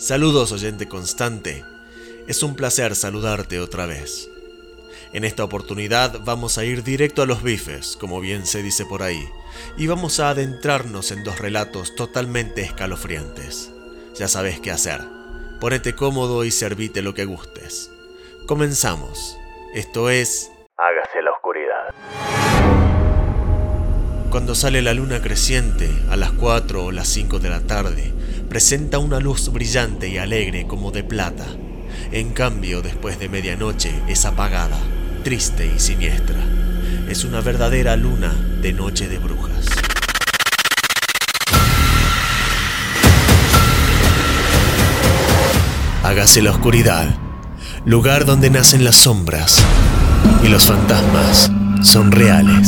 Saludos, oyente constante. Es un placer saludarte otra vez. En esta oportunidad vamos a ir directo a los bifes, como bien se dice por ahí, y vamos a adentrarnos en dos relatos totalmente escalofriantes. Ya sabes qué hacer. Ponete cómodo y servite lo que gustes. Comenzamos. Esto es... Hágase la oscuridad. Cuando sale la luna creciente, a las 4 o las 5 de la tarde, presenta una luz brillante y alegre como de plata. En cambio, después de medianoche, es apagada, triste y siniestra. Es una verdadera luna de noche de brujas. Hágase la oscuridad, lugar donde nacen las sombras y los fantasmas son reales.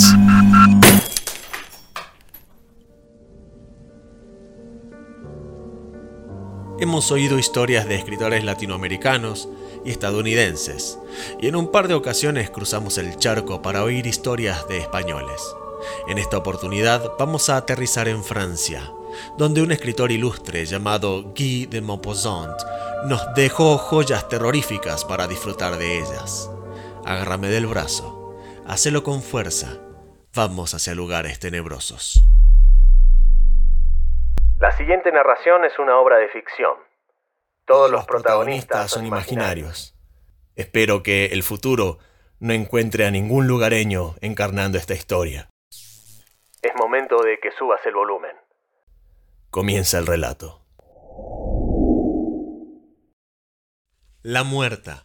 Hemos oído historias de escritores latinoamericanos y estadounidenses, y en un par de ocasiones cruzamos el charco para oír historias de españoles. En esta oportunidad vamos a aterrizar en Francia, donde un escritor ilustre llamado Guy de Maupassant nos dejó joyas terroríficas para disfrutar de ellas. Agárrame del brazo, hácelo con fuerza, vamos hacia lugares tenebrosos. La siguiente narración es una obra de ficción. Todos los protagonistas son imaginarios. Espero que el futuro no encuentre a ningún lugareño encarnando esta historia. Es momento de que subas el volumen. Comienza el relato. La muerta.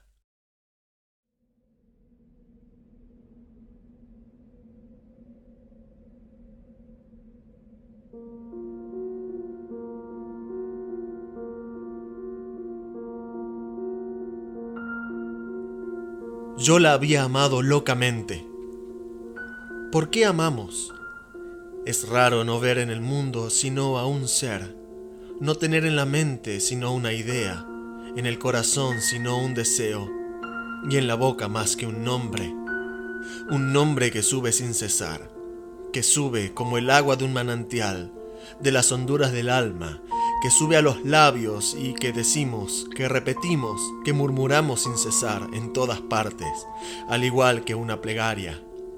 Yo la había amado locamente. ¿Por qué amamos? Es raro no ver en el mundo sino a un ser, no tener en la mente sino una idea, en el corazón sino un deseo, y en la boca más que un nombre que sube sin cesar, que sube como el agua de un manantial, de las honduras del alma, que sube a los labios y que decimos, que repetimos, que murmuramos sin cesar en todas partes, al igual que una plegaria.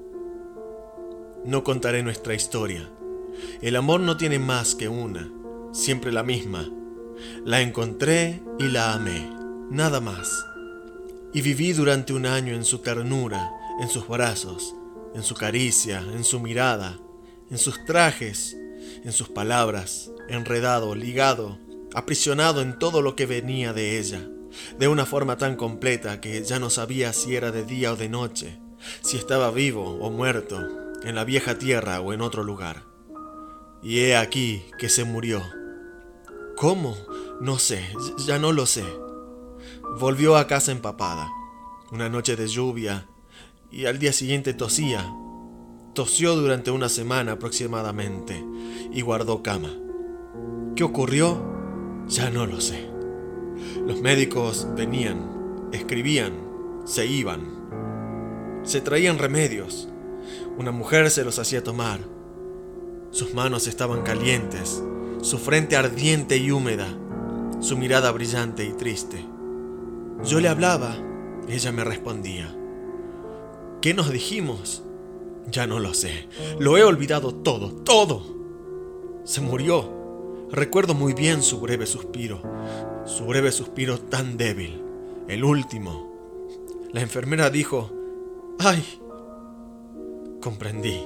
No contaré nuestra historia. El amor no tiene más que una, siempre la misma. La encontré y la amé, nada más. Y viví durante un año en su ternura, en sus brazos, en su caricia, en su mirada, en sus trajes, en sus palabras, enredado, ligado, aprisionado en todo lo que venía de ella, de una forma tan completa que ya no sabía si era de día o de noche, si estaba vivo o muerto, en la vieja tierra o en otro lugar. Y he aquí que se murió. ¿Cómo? No sé, ya no lo sé. Volvió a casa empapada, una noche de lluvia, y al día siguiente tosía. Tosió durante una semana aproximadamente y guardó cama. ¿Qué ocurrió? Ya no lo sé. Los médicos venían, escribían, se iban. Se traían remedios. Una mujer se los hacía tomar. Sus manos estaban calientes, su frente ardiente y húmeda, su mirada brillante y triste. Yo le hablaba, ella me respondía. ¿Qué nos dijimos? Ya no lo sé. Lo he olvidado todo. Se murió. Recuerdo muy bien su breve suspiro tan débil, el último. La enfermera dijo, ¡ay! Comprendí.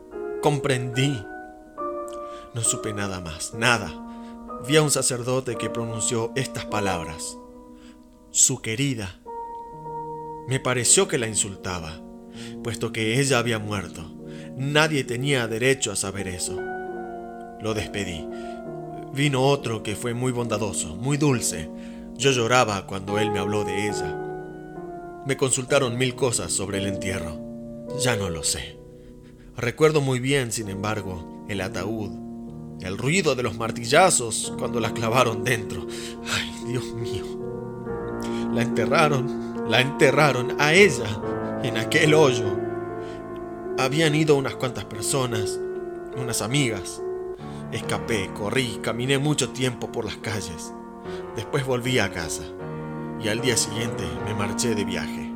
No supe nada más, nada. Vi a un sacerdote que pronunció estas palabras. Su querida. Me pareció que la insultaba, puesto que ella había muerto. Nadie tenía derecho a saber eso. Lo despedí. Vino otro que fue muy bondadoso, muy dulce. Yo lloraba cuando él me habló de ella. Me consultaron 1000 cosas sobre el entierro. Ya no lo sé. Recuerdo muy bien, sin embargo, el ataúd, el ruido de los martillazos cuando la clavaron dentro. ¡Ay, Dios mío! La enterraron a ella en aquel hoyo. Habían ido unas cuantas personas, unas amigas. Escapé, corrí, caminé mucho tiempo por las calles. Después volví a casa y al día siguiente me marché de viaje.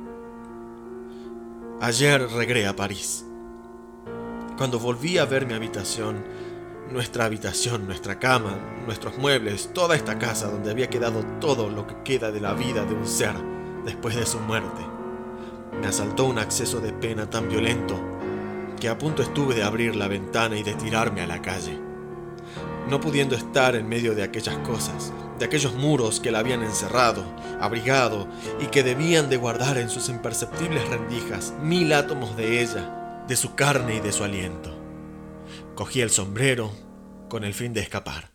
Ayer regresé a París. Cuando volví a ver mi habitación, nuestra cama, nuestros muebles, toda esta casa donde había quedado todo lo que queda de la vida de un ser después de su muerte, me asaltó un acceso de pena tan violento que a punto estuve de abrir la ventana y de tirarme a la calle. No pudiendo estar en medio de aquellas cosas, de aquellos muros que la habían encerrado, abrigado y que debían de guardar en sus imperceptibles rendijas 1000 átomos de ella, de su carne y de su aliento. Cogí el sombrero con el fin de escapar.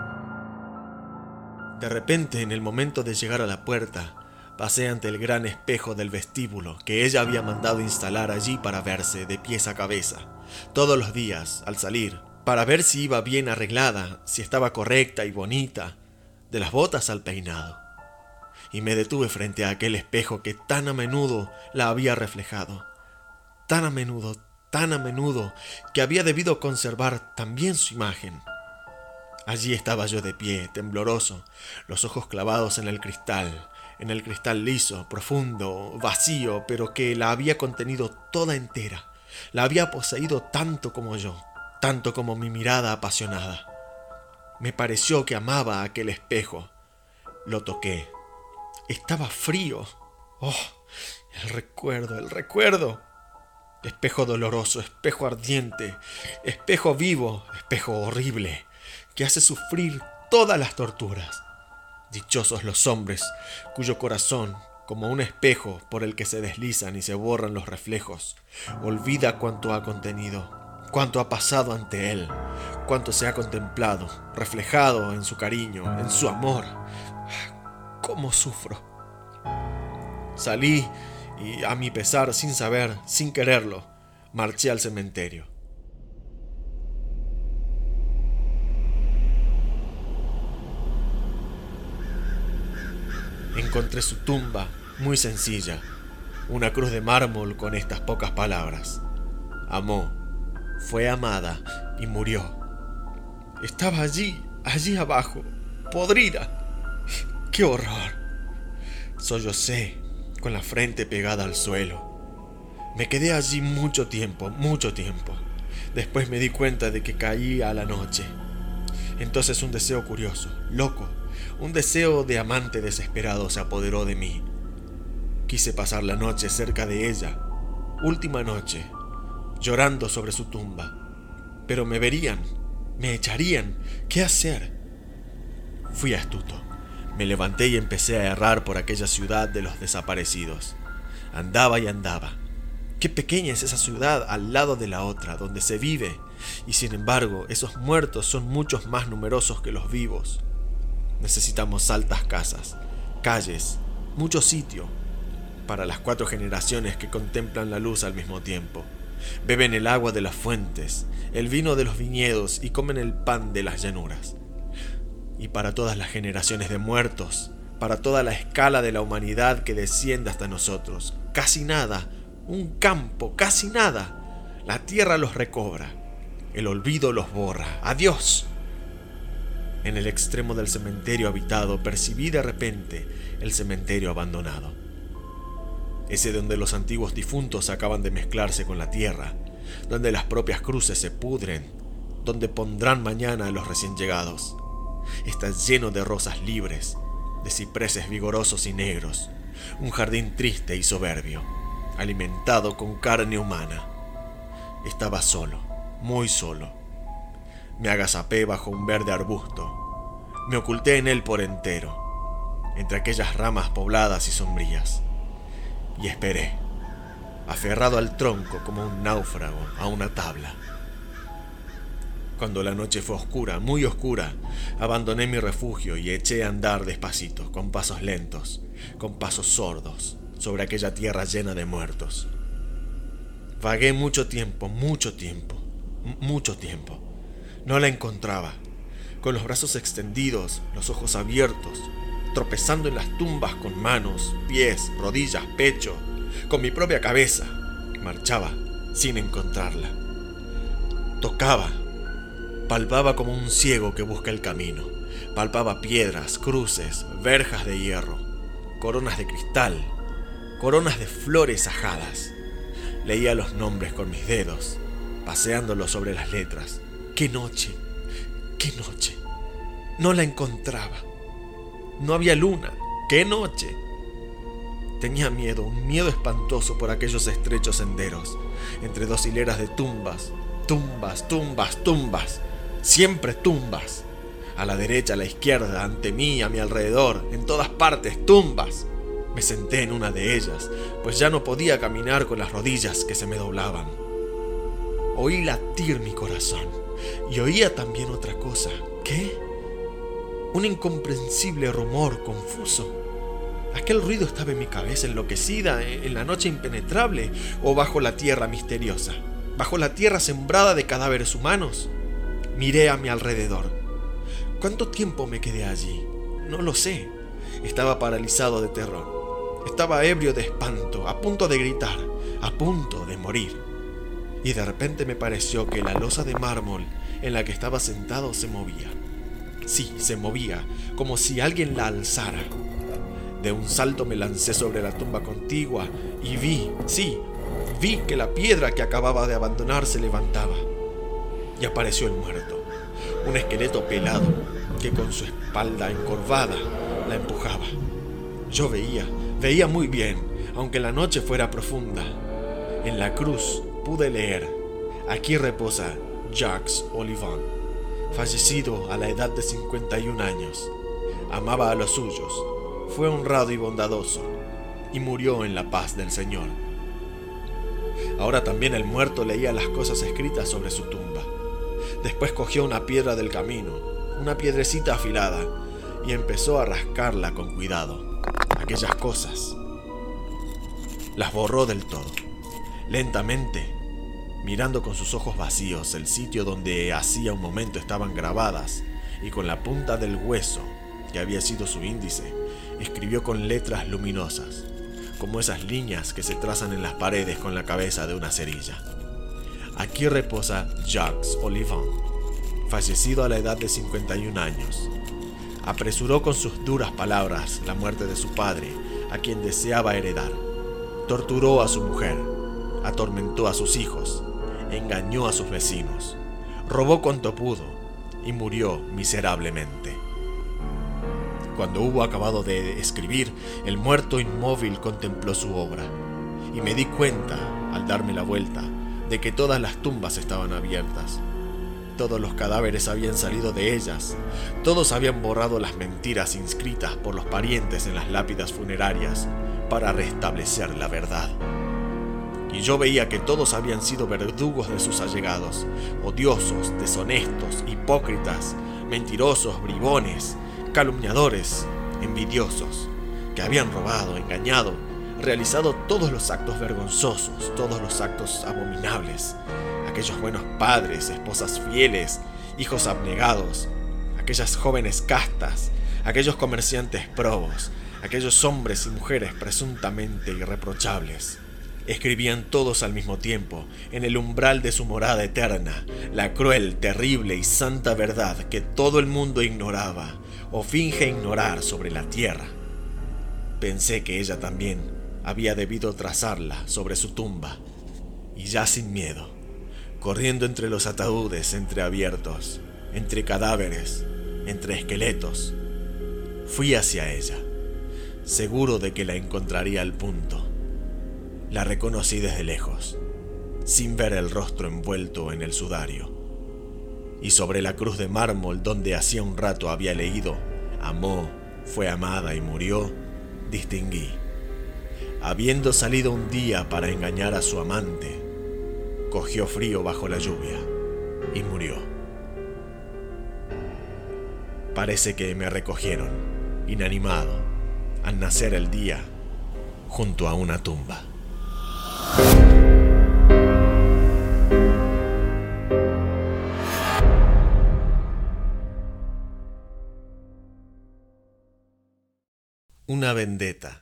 De repente, en el momento de llegar a la puerta, pasé ante el gran espejo del vestíbulo que ella había mandado instalar allí para verse de pies a cabeza, todos los días al salir, para ver si iba bien arreglada, si estaba correcta y bonita, de las botas al peinado. Y me detuve frente a aquel espejo que tan a menudo la había reflejado, tan a menudo, que había debido conservar también su imagen. Allí estaba yo de pie, tembloroso, los ojos clavados en el cristal liso, profundo, vacío, pero que la había contenido toda entera, la había poseído tanto como yo, tanto como mi mirada apasionada. Me pareció que amaba aquel espejo. Lo toqué. Estaba frío. ¡Oh! El recuerdo. Espejo doloroso, espejo ardiente, espejo vivo, espejo horrible, que hace sufrir todas las torturas. Dichosos los hombres, cuyo corazón, como un espejo por el que se deslizan y se borran los reflejos, olvida cuanto ha contenido, cuánto ha pasado ante él, cuánto se ha contemplado, reflejado en su cariño, en su amor. ¡Cómo sufro! Salí y, a mi pesar, sin saber, sin quererlo, marché al cementerio. Encontré su tumba, muy sencilla, una cruz de mármol con estas pocas palabras: amó, fue amada y murió. Estaba allí abajo, podrida. ¡Qué horror! Sollocé, con la frente pegada al suelo. Me quedé allí mucho tiempo. Después me di cuenta de que caía la noche. Entonces un deseo curioso, loco, un deseo de amante desesperado se apoderó de mí. Quise pasar la noche cerca de ella, última noche, llorando sobre su tumba. Pero me verían, me echarían. ¿Qué hacer? Fui astuto. Me levanté y empecé a errar por aquella ciudad de los desaparecidos. Andaba y andaba. Qué pequeña es esa ciudad al lado de la otra, donde se vive, y sin embargo, esos muertos son muchos más numerosos que los vivos. Necesitamos altas casas, calles, mucho sitio, para las 4 generaciones que contemplan la luz al mismo tiempo. Beben el agua de las fuentes, el vino de los viñedos y comen el pan de las llanuras. Y para todas las generaciones de muertos, para toda la escala de la humanidad que desciende hasta nosotros, casi nada, un campo, casi nada. La tierra los recobra, el olvido los borra. ¡Adiós! En el extremo del cementerio habitado percibí de repente el cementerio abandonado. Ese donde los antiguos difuntos acaban de mezclarse con la tierra, donde las propias cruces se pudren, donde pondrán mañana a los recién llegados. Está lleno de rosas libres, de cipreses vigorosos y negros, un jardín triste y soberbio, alimentado con carne humana. Estaba solo, muy solo. Me agazapé bajo un verde arbusto, me oculté en él por entero, entre aquellas ramas pobladas y sombrías, y esperé, aferrado al tronco como un náufrago a una tabla. Cuando la noche fue oscura, muy oscura, abandoné mi refugio y eché a andar despacito, con pasos lentos, con pasos sordos, sobre aquella tierra llena de muertos. Vagué mucho tiempo. No la encontraba, con los brazos extendidos, los ojos abiertos, tropezando en las tumbas con manos, pies, rodillas, pecho, con mi propia cabeza. Marchaba sin encontrarla. Tocaba. Palpaba como un ciego que busca el camino. Palpaba piedras, cruces, verjas de hierro, coronas de cristal, coronas de flores ajadas. Leía los nombres con mis dedos, paseándolos sobre las letras. ¡Qué noche! ¡Qué noche! No la encontraba. No había luna. ¡Qué noche! Tenía miedo, un miedo espantoso por aquellos estrechos senderos, entre dos hileras de tumbas, tumbas, tumbas, tumbas, siempre tumbas. A la derecha, a la izquierda, ante mí, a mi alrededor, en todas partes, tumbas. Me senté en una de ellas, pues ya no podía caminar con las rodillas que se me doblaban. Oí latir mi corazón y oía también otra cosa. ¿Qué? Un incomprensible rumor confuso. ¿Aquel ruido estaba en mi cabeza enloquecida, en la noche impenetrable, o bajo la tierra misteriosa, bajo la tierra sembrada de cadáveres humanos? Miré a mi alrededor. ¿Cuánto tiempo me quedé allí? No lo sé. Estaba paralizado de terror. Estaba ebrio de espanto, a punto de gritar, a punto de morir. Y de repente me pareció que la losa de mármol en la que estaba sentado se movía. Sí, se movía, como si alguien la alzara. De un salto me lancé sobre la tumba contigua y vi que la piedra que acababa de abandonar se levantaba. Y apareció el muerto, un esqueleto pelado que con su espalda encorvada la empujaba. Yo veía muy bien, aunque la noche fuera profunda. En la cruz pude leer: aquí reposa Jacques Olivan, fallecido a la edad de 51 años. Amaba a los suyos, fue honrado y bondadoso, y murió en la paz del Señor. Ahora también el muerto leía las cosas escritas sobre su tumba. Después cogió una piedra del camino, una piedrecita afilada, y empezó a rascarla con cuidado. Aquellas cosas las borró del todo, lentamente, mirando con sus ojos vacíos el sitio donde hacía un momento estaban grabadas, y con la punta del hueso, que había sido su índice, escribió con letras luminosas, como esas líneas que se trazan en las paredes con la cabeza de una cerilla: aquí reposa Jacques Olivan, fallecido a la edad de 51 años. Apresuró con sus duras palabras la muerte de su padre, a quien deseaba heredar. Torturó a su mujer, atormentó a sus hijos, engañó a sus vecinos, robó cuanto pudo y murió miserablemente. Cuando hubo acabado de escribir, el muerto inmóvil contempló su obra, y me di cuenta, al darme la vuelta, de que todas las tumbas estaban abiertas. Todos los cadáveres habían salido de ellas, todos habían borrado las mentiras inscritas por los parientes en las lápidas funerarias para restablecer la verdad. Y yo veía que todos habían sido verdugos de sus allegados, odiosos, deshonestos, hipócritas, mentirosos, bribones, calumniadores, envidiosos, que habían robado, engañado, realizado todos los actos vergonzosos, todos los actos abominables. Aquellos buenos padres, esposas fieles, hijos abnegados, aquellas jóvenes castas, aquellos comerciantes probos, aquellos hombres y mujeres presuntamente irreprochables. Escribían todos al mismo tiempo, en el umbral de su morada eterna, la cruel, terrible y santa verdad que todo el mundo ignoraba o finge ignorar sobre la tierra. Pensé que ella también había debido trazarla sobre su tumba, y ya sin miedo, corriendo entre los ataúdes entreabiertos, entre cadáveres, entre esqueletos, fui hacia ella, seguro de que la encontraría al punto. La reconocí desde lejos, sin ver el rostro envuelto en el sudario, y sobre la cruz de mármol donde hacía un rato había leído: amó, fue amada y murió, distinguí. Habiendo salido un día para engañar a su amante, cogió frío bajo la lluvia y murió. Parece que me recogieron, inanimado, al nacer el día, junto a una tumba. Una vendetta.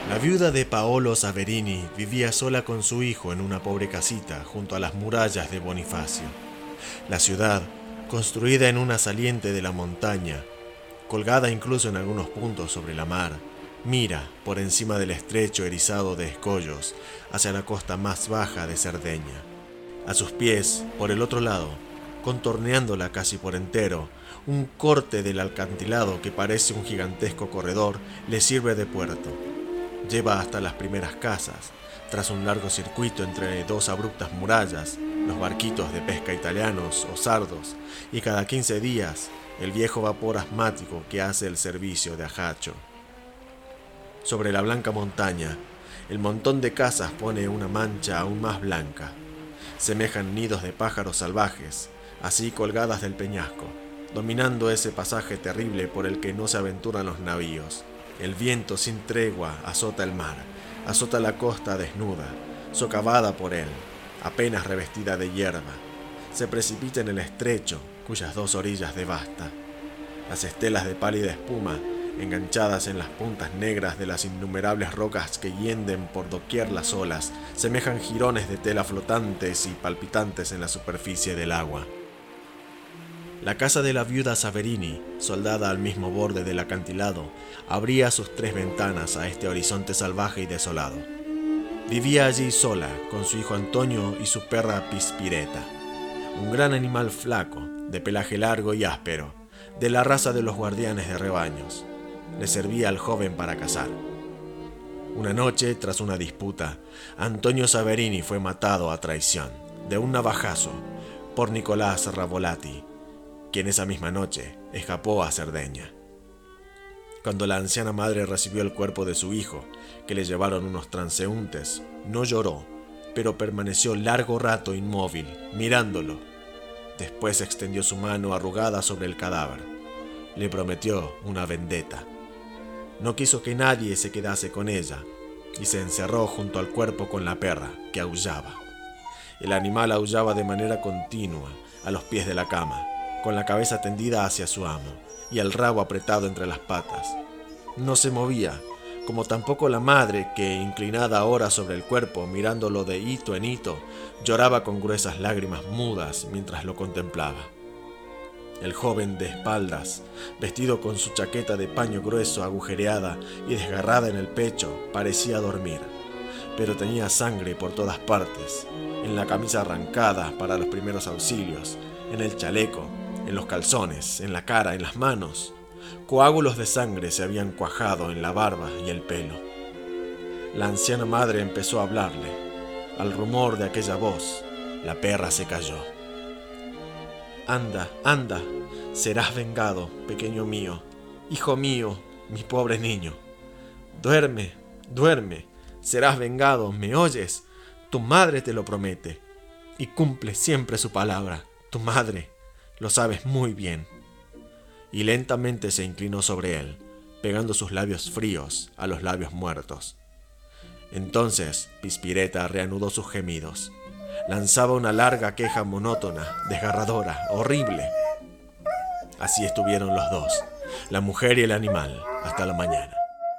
La viuda de Paolo Saverini vivía sola con su hijo en una pobre casita junto a las murallas de Bonifacio. La ciudad, construida en una saliente de la montaña, colgada incluso en algunos puntos sobre la mar, mira por encima del estrecho erizado de escollos hacia la costa más baja de Cerdeña. A sus pies, por el otro lado, contorneándola casi por entero, un corte del acantilado que parece un gigantesco corredor le sirve de puerto. Lleva hasta las primeras casas, tras un largo circuito entre dos abruptas murallas, los barquitos de pesca italianos o sardos, y cada 15 días el viejo vapor asmático que hace el servicio de Ajaccio. Sobre la blanca montaña, el montón de casas pone una mancha aún más blanca. Semejan nidos de pájaros salvajes, así colgadas del peñasco, dominando ese pasaje terrible por el que no se aventuran los navíos. El viento sin tregua azota el mar, azota la costa desnuda, socavada por él, apenas revestida de hierba. Se precipita en el estrecho, cuyas dos orillas devasta. Las estelas de pálida espuma, enganchadas en las puntas negras de las innumerables rocas que hienden por doquier las olas, semejan jirones de tela flotantes y palpitantes en la superficie del agua. La casa de la viuda Saverini, soldada al mismo borde del acantilado, abría sus 3 ventanas a este horizonte salvaje y desolado. Vivía allí sola, con su hijo Antonio y su perra Pispireta, un gran animal flaco, de pelaje largo y áspero, de la raza de los guardianes de rebaños. Le servía al joven para cazar. Una noche, tras una disputa, Antonio Saverini fue matado a traición, de un navajazo, por Nicolás Ravolati, quien esa misma noche escapó a Cerdeña. Cuando la anciana madre recibió el cuerpo de su hijo, que le llevaron unos transeúntes, no lloró, pero permaneció largo rato inmóvil, mirándolo. Después extendió su mano arrugada sobre el cadáver. Le prometió una vendetta. No quiso que nadie se quedase con ella, y se encerró junto al cuerpo con la perra, que aullaba. El animal aullaba de manera continua, a los pies de la cama, con la cabeza tendida hacia su amo y el rabo apretado entre las patas. No se movía, como tampoco la madre que, inclinada ahora sobre el cuerpo, mirándolo de hito en hito, lloraba con gruesas lágrimas mudas mientras lo contemplaba. El joven de espaldas, vestido con su chaqueta de paño grueso agujereada y desgarrada en el pecho, parecía dormir, pero tenía sangre por todas partes, en la camisa arrancada para los primeros auxilios, en el chaleco, en los calzones, en la cara, en las manos. Coágulos de sangre se habían cuajado en la barba y el pelo. La anciana madre empezó a hablarle. Al rumor de aquella voz, la perra se calló. «Anda, anda, serás vengado, pequeño mío, hijo mío, mi pobre niño. Duerme, duerme, serás vengado, ¿me oyes? Tu madre te lo promete, y cumple siempre su palabra, tu madre. Lo sabes muy bien». Y lentamente se inclinó sobre él, pegando sus labios fríos a los labios muertos. Entonces Pispireta reanudó sus gemidos. Lanzaba una larga queja monótona, desgarradora, horrible. Así estuvieron los dos, la mujer y el animal, hasta la mañana.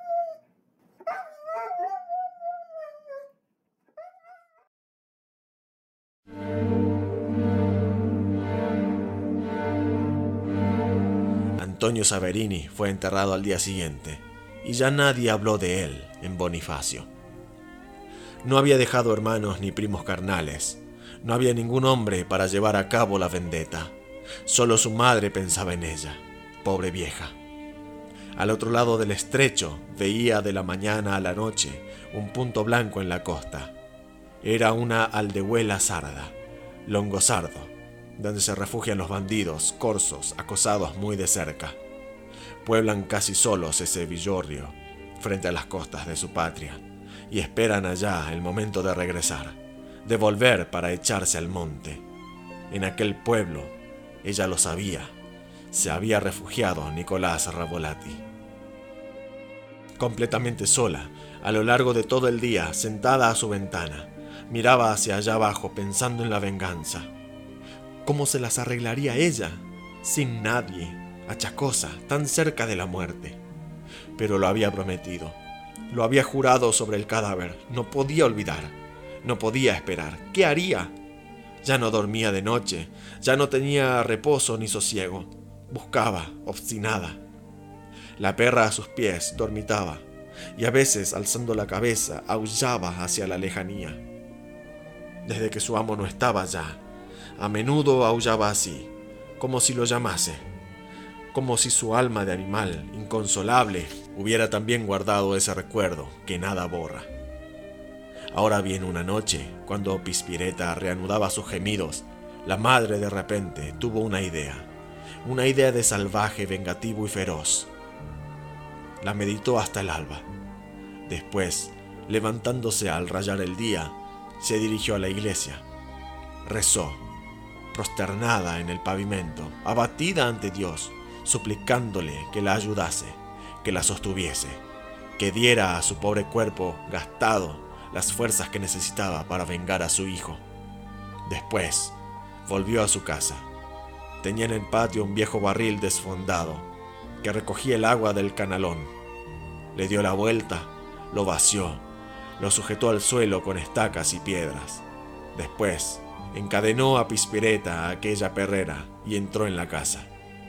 Antonio Saverini fue enterrado al día siguiente, y ya nadie habló de él en Bonifacio. No había dejado hermanos ni primos carnales, no había ningún hombre para llevar a cabo la vendetta. Solo su madre pensaba en ella, pobre vieja. Al otro lado del estrecho veía de la mañana a la noche un punto blanco en la costa. Era una aldehuela sarda, Longosardo, donde se refugian los bandidos, corzos, acosados muy de cerca. Pueblan casi solos ese villorrio, frente a las costas de su patria, y esperan allá el momento de regresar, de volver para echarse al monte. En aquel pueblo, ella lo sabía, se había refugiado Nicolás Ravolati. Completamente sola, a lo largo de todo el día, sentada a su ventana, miraba hacia allá abajo pensando en la venganza. ¿Cómo se las arreglaría ella? Sin nadie, achacosa, tan cerca de la muerte. Pero lo había prometido. Lo había jurado sobre el cadáver. No podía olvidar. No podía esperar. ¿Qué haría? Ya no dormía de noche. Ya no tenía reposo ni sosiego. Buscaba, obstinada. La perra a sus pies dormitaba, y a veces, alzando la cabeza, aullaba hacia la lejanía. Desde que su amo no estaba ya, a menudo aullaba así, como si lo llamase, como si su alma de animal, inconsolable, hubiera también guardado ese recuerdo que nada borra. Ahora bien, una noche, cuando Pispireta reanudaba sus gemidos, la madre de repente tuvo una idea de salvaje, vengativo y feroz. La meditó hasta el alba. Después, levantándose al rayar el día, se dirigió a la iglesia. Rezó, prosternada en el pavimento, abatida ante Dios, suplicándole que la ayudase, que la sostuviese, que diera a su pobre cuerpo gastado las fuerzas que necesitaba para vengar a su hijo. Después, volvió a su casa. Tenía en el patio un viejo barril desfondado que recogía el agua del canalón. Le dio la vuelta, lo vació, lo sujetó al suelo con estacas y piedras. Después, encadenó a Pispireta a aquella perrera y entró en la casa.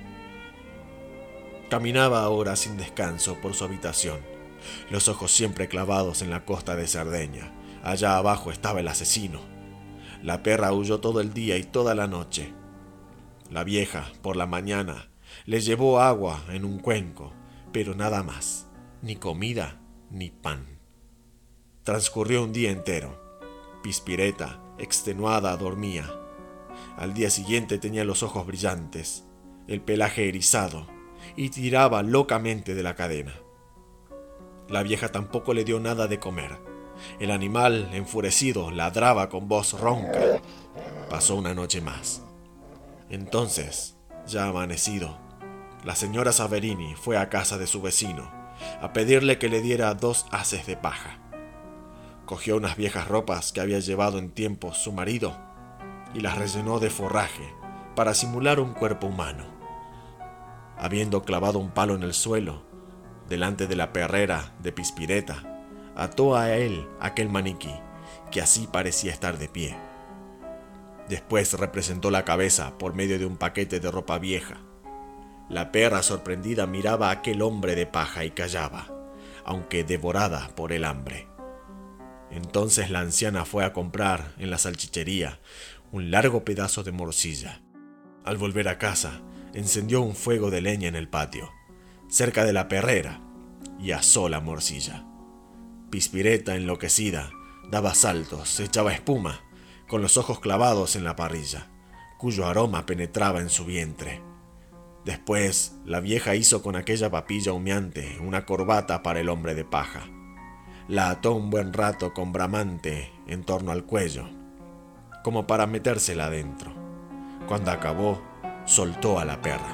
Caminaba ahora sin descanso por su habitación, los ojos siempre clavados en la costa de Cerdeña. Allá abajo estaba el asesino. La perra huyó todo el día y toda la noche. La vieja, por la mañana, le llevó agua en un cuenco, pero nada más, ni comida ni pan. Transcurrió un día entero. Pispireta, extenuada, dormía. Al día siguiente tenía los ojos brillantes, el pelaje erizado, y tiraba locamente de la cadena. La vieja tampoco le dio nada de comer. El animal, enfurecido, ladraba con voz ronca. Pasó una noche más. Entonces, ya amanecido, la señora Saverini fue a casa de su vecino a pedirle que le diera 2 haces de paja. Cogió unas viejas ropas que había llevado en tiempos su marido y las rellenó de forraje para simular un cuerpo humano. Habiendo clavado un palo en el suelo, delante de la perrera de Pispireta, ató a él aquel maniquí, que así parecía estar de pie. Después representó la cabeza por medio de un paquete de ropa vieja. La perra, sorprendida, miraba a aquel hombre de paja y callaba, aunque devorada por el hambre. Entonces la anciana fue a comprar en la salchichería un largo pedazo de morcilla. Al volver a casa, encendió un fuego de leña en el patio, cerca de la perrera, y asó la morcilla. Pispireta, enloquecida, daba saltos, echaba espuma, con los ojos clavados en la parrilla, cuyo aroma penetraba en su vientre. Después, la vieja hizo con aquella papilla humeante una corbata para el hombre de paja. La ató un buen rato con bramante en torno al cuello, como para metérsela adentro. Cuando acabó, soltó a la perra.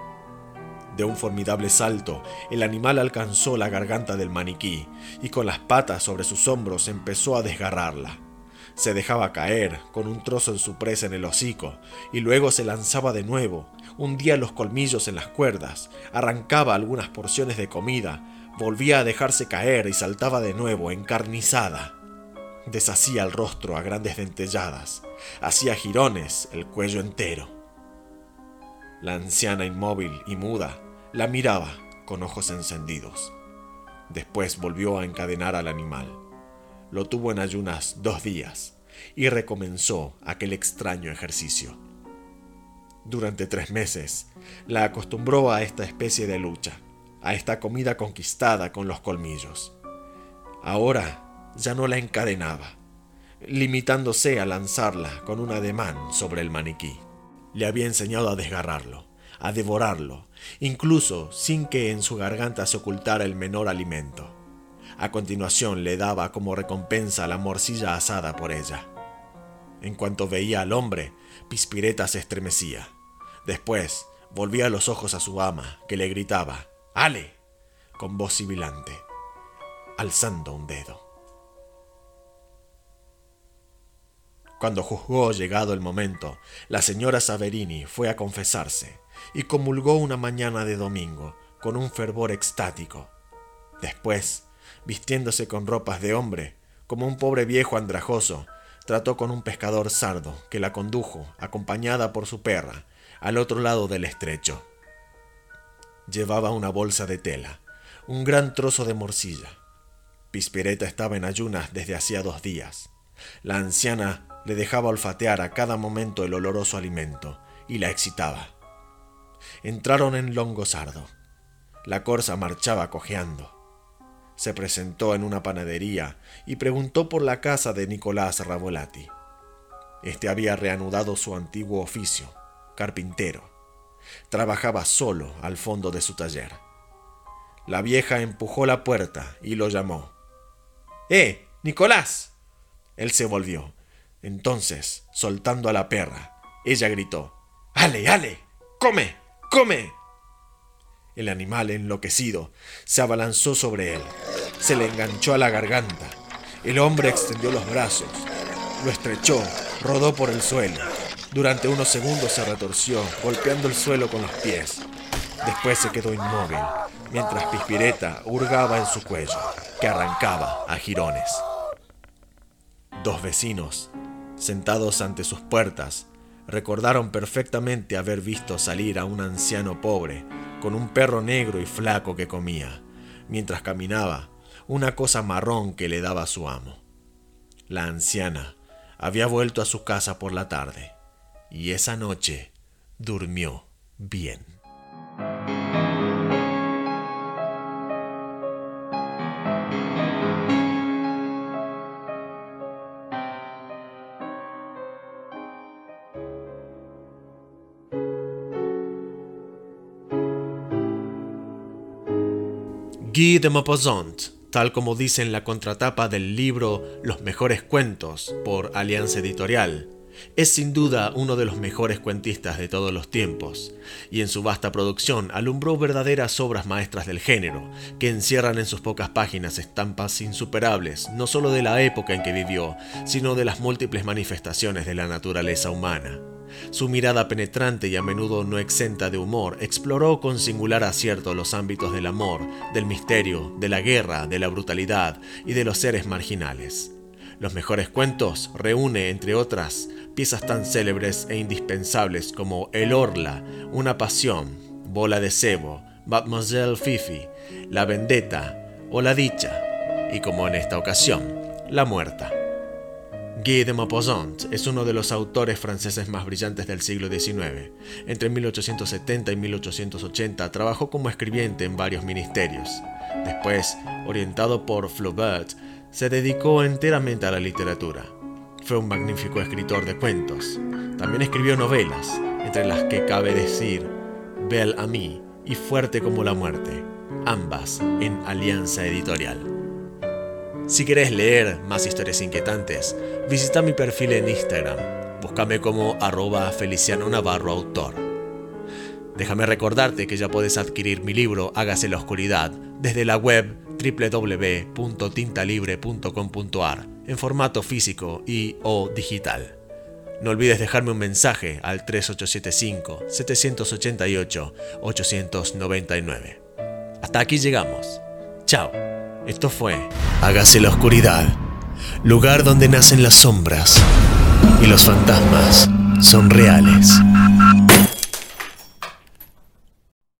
De un formidable salto, el animal alcanzó la garganta del maniquí y con las patas sobre sus hombros empezó a desgarrarla. Se dejaba caer con un trozo en su presa en el hocico y luego se lanzaba de nuevo, hundía los colmillos en las cuerdas, arrancaba algunas porciones de comida, volvía a dejarse caer y saltaba de nuevo, encarnizada. Deshacía el rostro a grandes dentelladas, hacía jirones el cuello entero. La anciana, inmóvil y muda, la miraba con ojos encendidos. Después volvió a encadenar al animal. Lo tuvo en ayunas 2 días y recomenzó aquel extraño ejercicio. Durante 3 meses la acostumbró a esta especie de lucha, a esta comida conquistada con los colmillos. Ahora ya no la encadenaba, limitándose a lanzarla con un ademán sobre el maniquí. Le había enseñado a desgarrarlo, a devorarlo, incluso sin que en su garganta se ocultara el menor alimento. A continuación le daba como recompensa la morcilla asada por ella. En cuanto veía al hombre, Pispireta se estremecía. Después volvía los ojos a su ama, que le gritaba «¡Ale!» con voz sibilante, alzando un dedo. Cuando juzgó llegado el momento, la señora Saverini fue a confesarse y comulgó una mañana de domingo con un fervor extático. Después vistiéndose con ropas de hombre, como un pobre viejo andrajoso, trató con un pescador sardo que la condujo, acompañada por su perra, al otro lado del estrecho. Llevaba una bolsa de tela, un gran trozo de morcilla. Pispireta estaba en ayunas desde hacía 2 días. La anciana le dejaba olfatear a cada momento el oloroso alimento y la excitaba. Entraron en Longosardo. La corsa marchaba cojeando. Se presentó en una panadería y preguntó por la casa de Nicolás Ravolati. Este había reanudado su antiguo oficio, carpintero. Trabajaba solo al fondo de su taller. La vieja empujó la puerta y lo llamó. ¡Nicolás! Él se volvió. Entonces, soltando a la perra, ella gritó. ¡Ale, ale! ¡Come! ¡Come! El animal, enloquecido, se abalanzó sobre él. Se le enganchó a la garganta. El hombre extendió los brazos, lo estrechó, rodó por el suelo. Durante unos segundos se retorció, golpeando el suelo con los pies. Después se quedó inmóvil, mientras Pispireta hurgaba en su cuello, que arrancaba a jirones. 2 vecinos, sentados ante sus puertas, recordaron perfectamente haber visto salir a un anciano pobre, con un perro negro y flaco que comía, mientras caminaba, una cosa marrón que le daba a su amo. La anciana había vuelto a su casa por la tarde, y esa noche durmió bien. Guy de Maupassant, tal como dice en la contratapa del libro Los mejores cuentos por Alianza Editorial, es sin duda uno de los mejores cuentistas de todos los tiempos, y en su vasta producción alumbró verdaderas obras maestras del género, que encierran en sus pocas páginas estampas insuperables, no solo de la época en que vivió, sino de las múltiples manifestaciones de la naturaleza humana. Su mirada penetrante y a menudo no exenta de humor exploró con singular acierto los ámbitos del amor, del misterio, de la guerra, de la brutalidad y de los seres marginales. Los mejores cuentos reúne, entre otras, piezas tan célebres e indispensables como El Orla, Una pasión, Bola de cebo, Mademoiselle Fifi, La vendetta o La dicha, y como en esta ocasión, La muerta. Guy de Maupassant es uno de los autores franceses más brillantes del siglo XIX. Entre 1870 y 1880 trabajó como escribiente en varios ministerios. Después, orientado por Flaubert, se dedicó enteramente a la literatura. Fue un magnífico escritor de cuentos. También escribió novelas, entre las que cabe decir Belle Amie y Fuerte como la muerte, ambas en Alianza Editorial. Si querés leer más historias inquietantes, visita mi perfil en Instagram. Búscame como @FelicianoNavarroAutor. Déjame recordarte que ya puedes adquirir mi libro Hágase la oscuridad desde la web www.tintalibre.com.ar en formato físico y o digital. No olvides dejarme un mensaje al 3875-788-899. Hasta aquí llegamos. Chao. Esto fue Hágase la oscuridad, lugar donde nacen las sombras y los fantasmas son reales.